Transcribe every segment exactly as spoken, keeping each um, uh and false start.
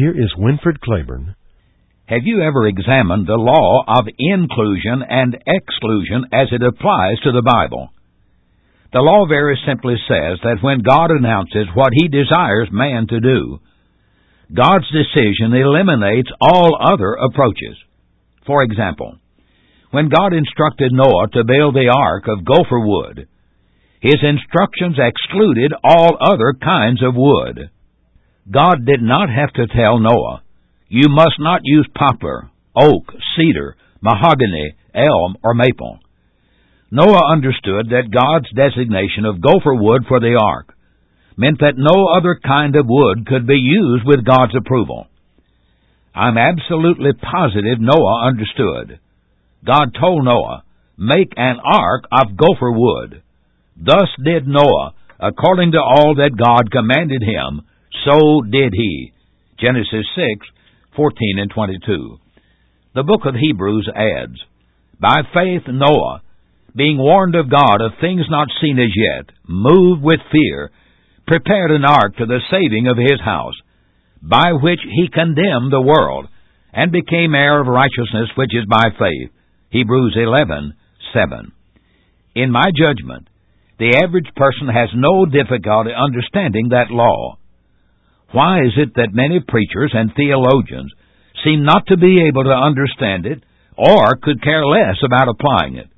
Here is Winfred Claiborne. Have you ever examined the law of inclusion and exclusion as it applies to the Bible? The law very simply says that when God announces what He desires man to do, God's decision eliminates all other approaches. For example, when God instructed Noah to build the ark of gopher wood, His instructions excluded all other kinds of wood. God did not have to tell Noah, "You must not use poplar, oak, cedar, mahogany, elm, or maple." Noah understood that God's designation of gopher wood for the ark meant that no other kind of wood could be used with God's approval. I'm absolutely positive Noah understood. God told Noah, "Make an ark of gopher wood." Thus did Noah, according to all that God commanded him, so did he. Genesis six, fourteen and twenty-two. The book of Hebrews adds, "By faith Noah, being warned of God of things not seen as yet, moved with fear, prepared an ark to the saving of his house, by which he condemned the world, and became heir of righteousness which is by faith." Hebrews eleven, seven. In my judgment, the average person has no difficulty understanding that law. Why is it that many preachers and theologians seem not to be able to understand it, or could care less about applying it?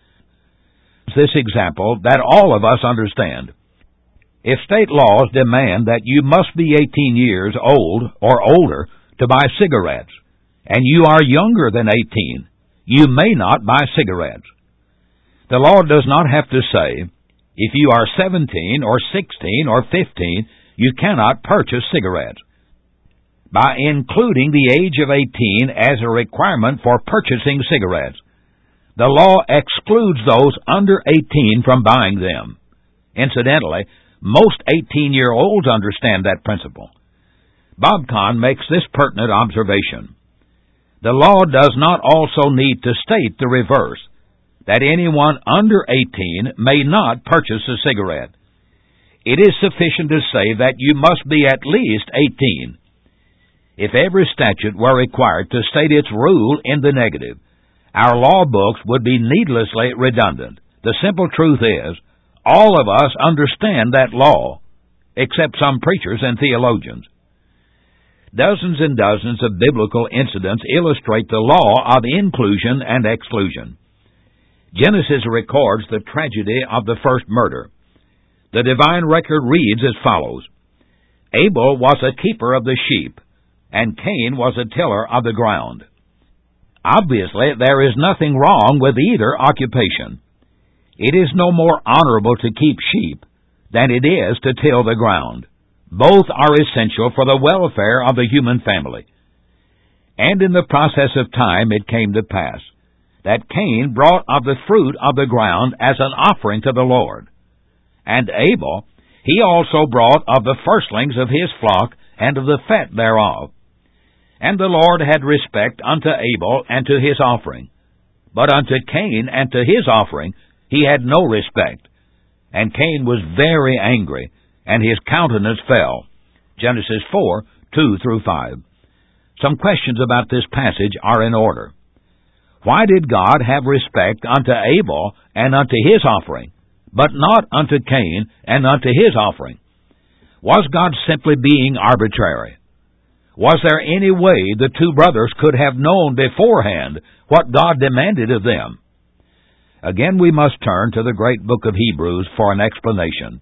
This example that all of us understand. If state laws demand that you must be eighteen years old or older to buy cigarettes, and you are younger than eighteen, you may not buy cigarettes. The law does not have to say, if you are seventeen or sixteen or fifteen, you cannot purchase cigarettes. By including the age of eighteen as a requirement for purchasing cigarettes, the law excludes those under eighteen from buying them. Incidentally, most eighteen-year-olds understand that principle. Bob Kahn makes this pertinent observation. The law does not also need to state the reverse, that anyone under eighteen may not purchase a cigarette. It is sufficient to say that you must be at least eighteen. If every statute were required to state its rule in the negative, our law books would be needlessly redundant. The simple truth is, all of us understand that law, except some preachers and theologians. Dozens and dozens of biblical incidents illustrate the law of inclusion and exclusion. Genesis records the tragedy of the first murder. The divine record reads as follows: Abel was a keeper of the sheep, and Cain was a tiller of the ground. Obviously, there is nothing wrong with either occupation. It is no more honorable to keep sheep than it is to till the ground. Both are essential for the welfare of the human family. And in the process of time it came to pass that Cain brought of the fruit of the ground as an offering to the Lord. And Abel, he also brought of the firstlings of his flock and of the fat thereof. And the Lord had respect unto Abel and to his offering. But unto Cain and to his offering he had no respect. And Cain was very angry, and his countenance fell. Genesis four, two through five. Some questions about this passage are in order. Why did God have respect unto Abel and unto his offering, but not unto Cain and unto his offering? Was God simply being arbitrary? Was there any way the two brothers could have known beforehand what God demanded of them? Again, we must turn to the great book of Hebrews for an explanation.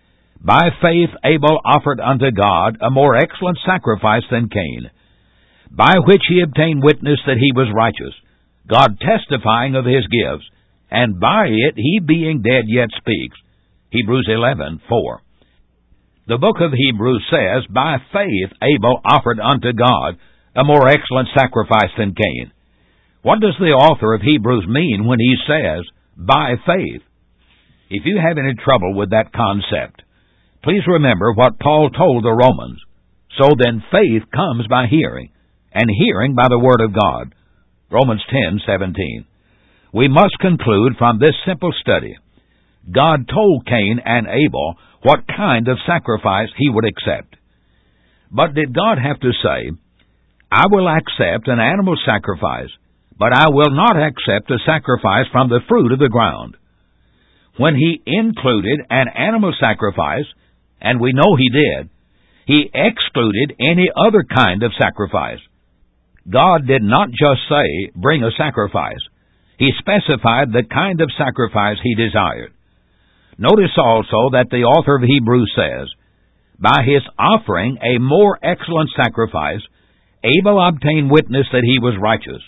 By faith Abel offered unto God a more excellent sacrifice than Cain, by which he obtained witness that he was righteous, God testifying of his gifts, and by it he being dead yet speaks. Hebrews eleven, four. The book of Hebrews says, by faith Abel offered unto God a more excellent sacrifice than Cain. What does the author of Hebrews mean when he says, by faith? If you have any trouble with that concept, please remember what Paul told the Romans. So then faith comes by hearing, and hearing by the Word of God. Romans ten, seventeen. We must conclude from this simple study, God told Cain and Abel what kind of sacrifice he would accept. But did God have to say, I will accept an animal sacrifice, but I will not accept a sacrifice from the fruit of the ground? When He included an animal sacrifice, and we know He did, He excluded any other kind of sacrifice. God did not just say, bring a sacrifice. He specified the kind of sacrifice He desired. Notice also that the author of Hebrews says, by His offering a more excellent sacrifice, Abel obtained witness that he was righteous.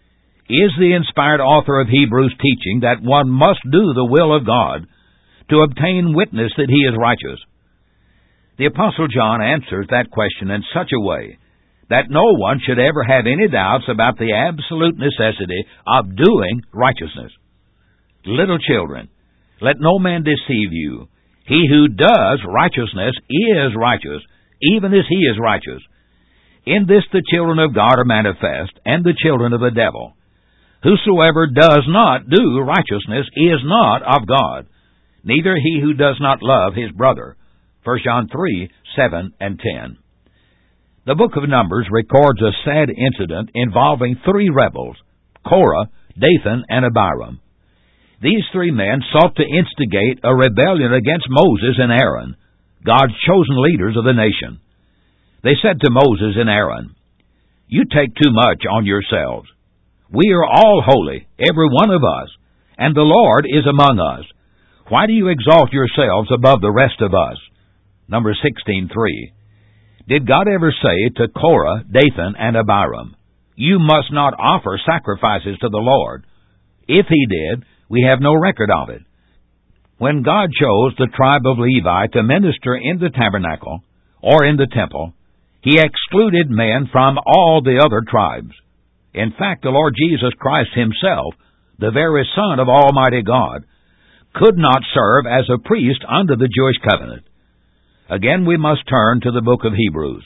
Is the inspired author of Hebrews teaching that one must do the will of God to obtain witness that he is righteous? The Apostle John answers that question in such a way that no one should ever have any doubts about the absolute necessity of doing righteousness. Little children, let no man deceive you. He who does righteousness is righteous, even as he is righteous. In this the children of God are manifest, and the children of the devil. Whosoever does not do righteousness is not of God, neither he who does not love his brother. First John three, seven and ten. The book of Numbers records a sad incident involving three rebels, Korah, Dathan, and Abiram. These three men sought to instigate a rebellion against Moses and Aaron, God's chosen leaders of the nation. They said to Moses and Aaron, you take too much on yourselves. We are all holy, every one of us, and the Lord is among us. Why do you exalt yourselves above the rest of us? Numbers sixteen three. Did God ever say to Korah, Dathan, and Abiram, you must not offer sacrifices to the Lord? If He did, we have no record of it. When God chose the tribe of Levi to minister in the tabernacle, or in the temple, He excluded men from all the other tribes. In fact, the Lord Jesus Christ Himself, the very Son of Almighty God, could not serve as a priest under the Jewish covenant. Again, we must turn to the book of Hebrews.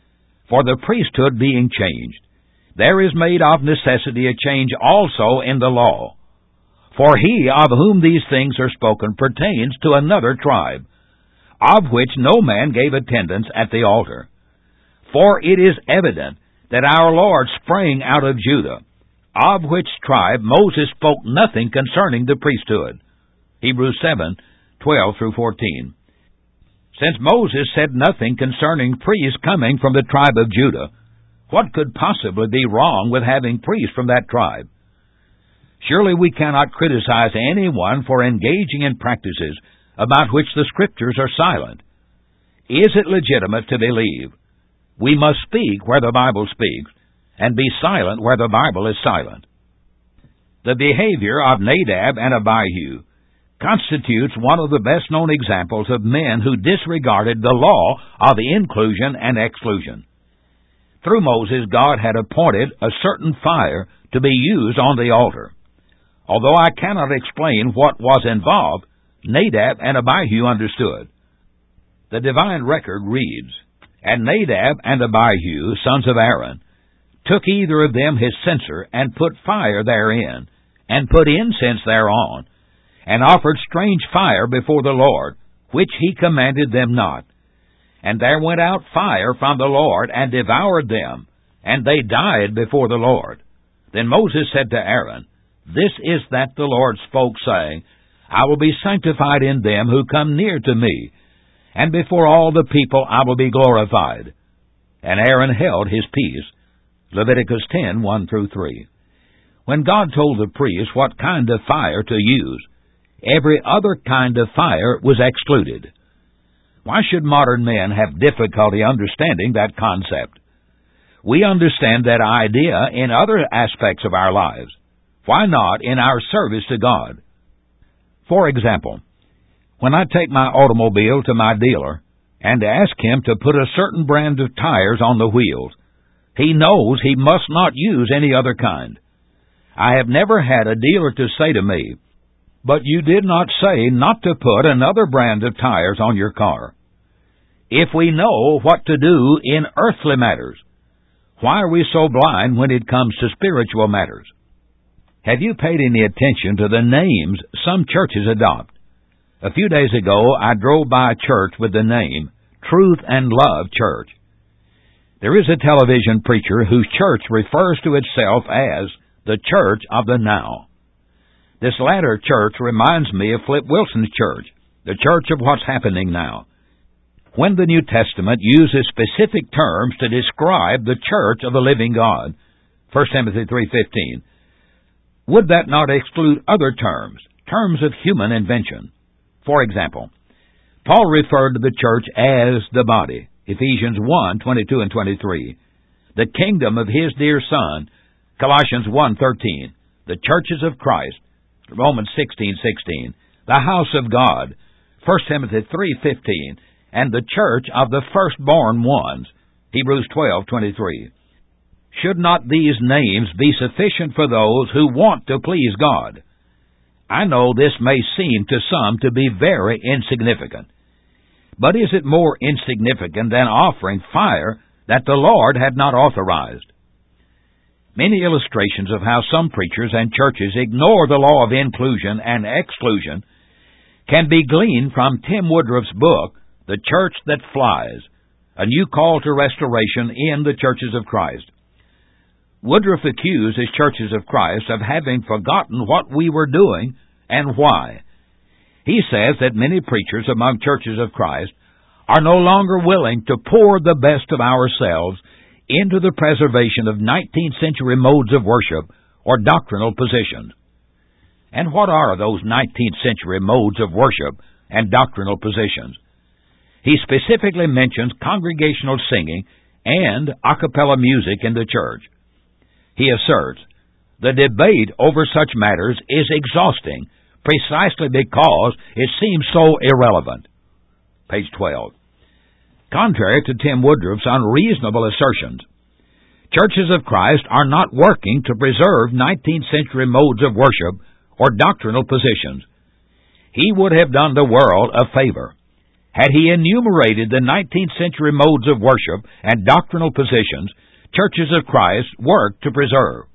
For the priesthood being changed, there is made of necessity a change also in the law. For he of whom these things are spoken pertains to another tribe, of which no man gave attendance at the altar. For it is evident that our Lord sprang out of Judah, of which tribe Moses spoke nothing concerning the priesthood. Hebrews seven, twelve through fourteen. Since Moses said nothing concerning priests coming from the tribe of Judah, what could possibly be wrong with having priests from that tribe? Surely we cannot criticize anyone for engaging in practices about which the Scriptures are silent. Is it legitimate to believe? We must speak where the Bible speaks, and be silent where the Bible is silent. The behavior of Nadab and Abihu constitutes one of the best-known examples of men who disregarded the law of inclusion and exclusion. Through Moses, God had appointed a certain fire to be used on the altar. Although I cannot explain what was involved, Nadab and Abihu understood. The divine record reads, and Nadab and Abihu, sons of Aaron, took either of them his censer, and put fire therein, and put incense thereon, and offered strange fire before the Lord, which he commanded them not. And there went out fire from the Lord, and devoured them, and they died before the Lord. Then Moses said to Aaron, this is that the Lord spoke, saying, I will be sanctified in them who come near to me, and before all the people I will be glorified. And Aaron held his peace. Leviticus ten, one through three. When God told the priest what kind of fire to use, every other kind of fire was excluded. Why should modern men have difficulty understanding that concept? We understand that idea in other aspects of our lives. Why not in our service to God? For example, when I take my automobile to my dealer and ask him to put a certain brand of tires on the wheels, he knows he must not use any other kind. I have never had a dealer to say to me, but you did not say not to put another brand of tires on your car. If we know what to do in earthly matters, why are we so blind when it comes to spiritual matters? Have you paid any attention to the names some churches adopt? A few days ago, I drove by a church with the name Truth and Love Church. There is a television preacher whose church refers to itself as the Church of the Now. This latter church reminds me of Flip Wilson's church, the church of what's happening now. When the New Testament uses specific terms to describe the church of the living God, First Timothy three fifteen, would that not exclude other terms, terms of human invention? For example, Paul referred to the church as the body, Ephesians one twenty-two and twenty-three, the kingdom of His dear Son, Colossians one thirteen, the churches of Christ, Romans sixteen sixteen, the house of God, First Timothy three fifteen, and the church of the firstborn ones, Hebrews twelve twenty-three. Should not these names be sufficient for those who want to please God? I know this may seem to some to be very insignificant, but is it more insignificant than offering fire that the Lord had not authorized? Many illustrations of how some preachers and churches ignore the law of inclusion and exclusion can be gleaned from Tim Woodruff's book, The Church That Flies, a new call to restoration in the churches of Christ. Woodruff accused his churches of Christ of having forgotten what we were doing and why. He says that many preachers among churches of Christ are no longer willing to pour the best of ourselves into the preservation of nineteenth century modes of worship or doctrinal positions. And what are those nineteenth century modes of worship and doctrinal positions? He specifically mentions congregational singing and a cappella music in the church. He asserts, the debate over such matters is exhausting precisely because it seems so irrelevant. Page twelve. Contrary to Tim Woodruff's unreasonable assertions, churches of Christ are not working to preserve nineteenth century modes of worship or doctrinal positions. He would have done the world a favor had he enumerated the nineteenth century modes of worship and doctrinal positions churches of Christ work to preserve.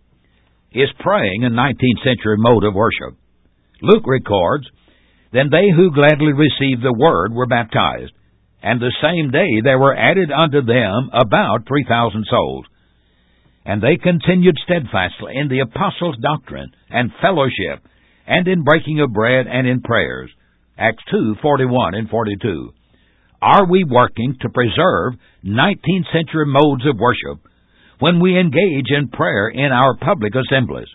Is praying a nineteenth century mode of worship? Luke records, then they who gladly received the word were baptized, and the same day there were added unto them about three thousand souls. And they continued steadfastly in the apostles' doctrine and fellowship, and in breaking of bread and in prayers. Acts two forty-one and forty-two. Are we working to preserve nineteenth century modes of worship when we engage in prayer in our public assemblies?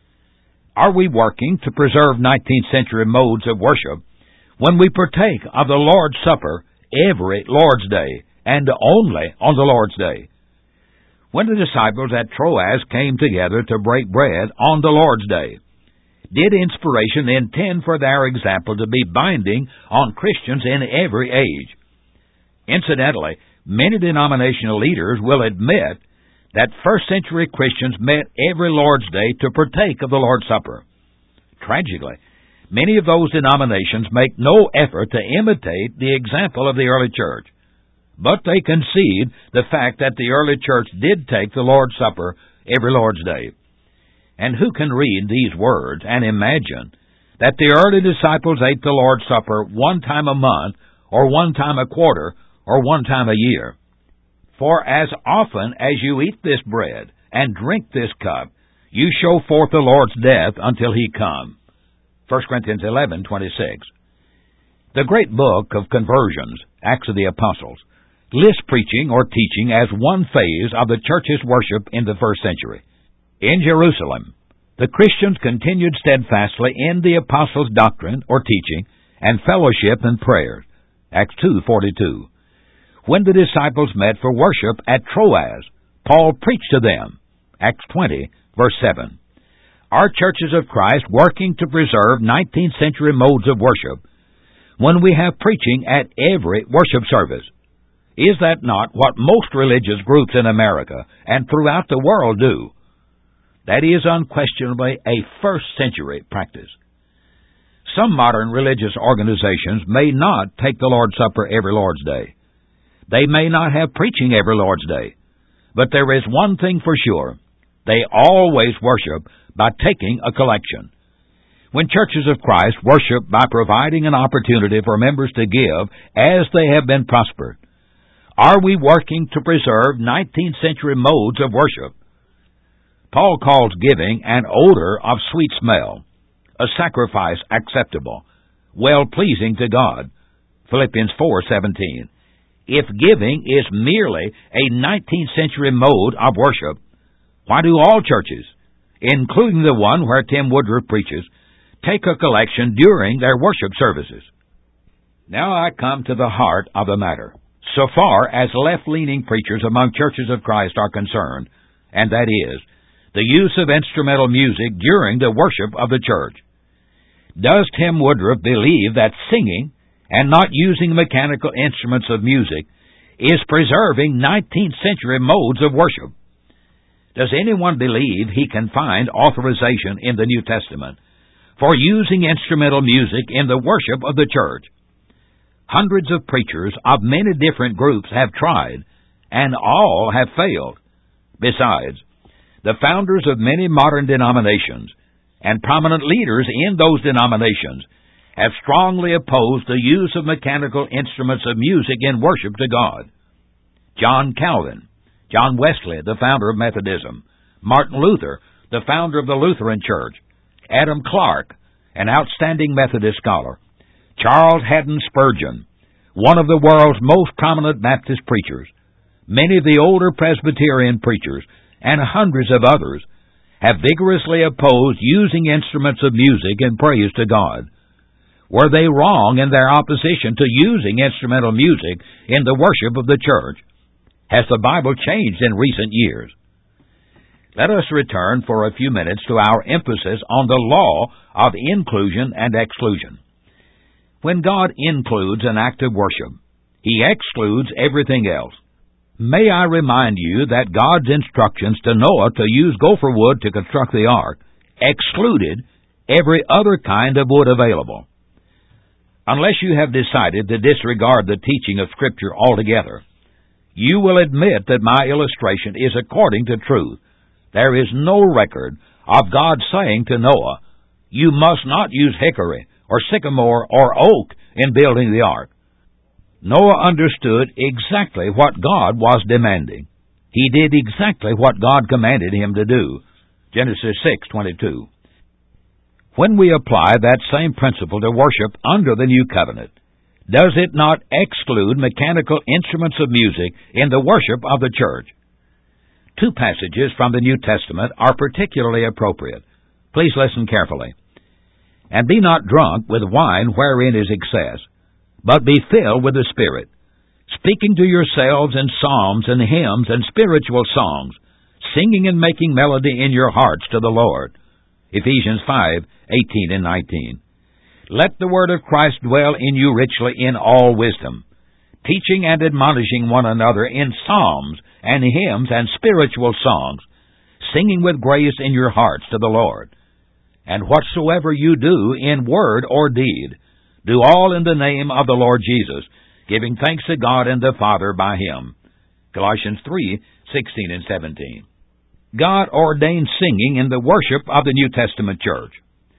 Are we working to preserve nineteenth century modes of worship when we partake of the Lord's Supper every Lord's Day and only on the Lord's Day? When the disciples at Troas came together to break bread on the Lord's Day, did inspiration intend for their example to be binding on Christians in every age? Incidentally, many denominational leaders will admit that first-century Christians met every Lord's Day to partake of the Lord's Supper. Tragically, many of those denominations make no effort to imitate the example of the early church, but they concede the fact that the early church did take the Lord's Supper every Lord's Day. And who can read these words and imagine that the early disciples ate the Lord's Supper one time a month, or one time a quarter, or one time a year? For as often as you eat this bread and drink this cup, you show forth the Lord's death until He come. First Corinthians eleven twenty-six. The great book of Conversions, Acts of the Apostles, lists preaching or teaching as one phase of the church's worship in the first century. In Jerusalem, the Christians continued steadfastly in the apostles' doctrine or teaching and fellowship and prayers. Acts two forty-two. When the disciples met for worship at Troas, Paul preached to them. Acts twenty, verse seven. Are churches of Christ working to preserve nineteenth century modes of worship when we have preaching at every worship service? Is that not what most religious groups in America and throughout the world do? That is unquestionably a first-century practice. Some modern religious organizations may not take the Lord's Supper every Lord's Day. They may not have preaching every Lord's Day. But there is one thing for sure. They always worship by taking a collection. When churches of Christ worship by providing an opportunity for members to give as they have been prospered, Are we working to preserve nineteenth century modes of worship? Paul calls giving an odor of sweet smell, a sacrifice acceptable, well-pleasing to God. Philippians four seventeen. If giving is merely a nineteenth century mode of worship, why do all churches, including the one where Tim Woodruff preaches, take a collection during their worship services? Now I come to the heart of the matter, so far as left-leaning preachers among churches of Christ are concerned, and that is, the use of instrumental music during the worship of the church. Does Tim Woodruff believe that singing and not using mechanical instruments of music is preserving nineteenth century modes of worship? Does anyone believe he can find authorization in the New Testament for using instrumental music in the worship of the church? Hundreds of preachers of many different groups have tried, and all have failed. Besides, the founders of many modern denominations and prominent leaders in those denominations have strongly opposed the use of mechanical instruments of music in worship to God. John Calvin, John Wesley, the founder of Methodism, Martin Luther, the founder of the Lutheran Church, Adam Clark, an outstanding Methodist scholar, Charles Haddon Spurgeon, one of the world's most prominent Baptist preachers, many of the older Presbyterian preachers, and hundreds of others have vigorously opposed using instruments of music in praise to God. Were they wrong in their opposition to using instrumental music in the worship of the church? Has the Bible changed in recent years? Let us return for a few minutes to our emphasis on the law of inclusion and exclusion. When God includes an act of worship, He excludes everything else. May I remind you that God's instructions to Noah to use gopher wood to construct the ark excluded every other kind of wood available. Unless you have decided to disregard the teaching of Scripture altogether, you will admit that my illustration is according to truth. There is no record of God saying to Noah, "You must not use hickory or sycamore or oak in building the ark." Noah understood exactly what God was demanding. He did exactly what God commanded him to do. Genesis six twenty-two. When we apply that same principle to worship under the New Covenant, does it not exclude mechanical instruments of music in the worship of the church? Two passages from the New Testament are particularly appropriate. Please listen carefully. "And be not drunk with wine wherein is excess, but be filled with the Spirit, speaking to yourselves in psalms and hymns and spiritual songs, singing and making melody in your hearts to the Lord." Ephesians five eighteen and nineteen. "Let the word of Christ dwell in you richly in all wisdom, teaching and admonishing one another in psalms and hymns and spiritual songs, singing with grace in your hearts to the Lord. And whatsoever you do in word or deed, do all in the name of the Lord Jesus, giving thanks to God and the Father by Him." Colossians three sixteen and seventeen. God ordained singing in the worship of the New Testament church.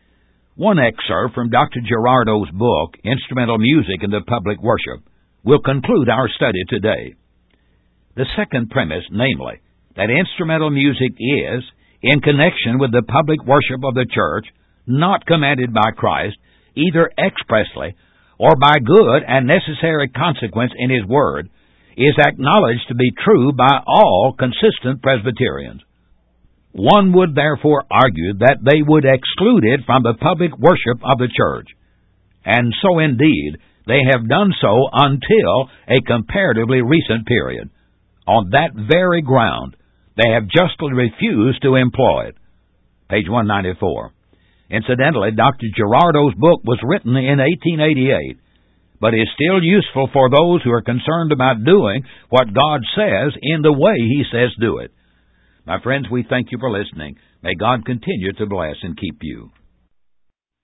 One excerpt from Doctor Gerardo's book, Instrumental Music in the Public Worship, will conclude our study today. The second premise, namely, that instrumental music is, in connection with the public worship of the church, not commanded by Christ, either expressly or by good and necessary consequence in His Word, is acknowledged to be true by all consistent Presbyterians. One would therefore argue that they would exclude it from the public worship of the church, and so indeed they have done so until a comparatively recent period. On that very ground, they have justly refused to employ it. Page one ninety-four. Incidentally, Doctor Gerardo's book was written in eighteen eighty-eight, but is still useful for those who are concerned about doing what God says in the way He says do it. My friends, we thank you for listening. May God continue to bless and keep you.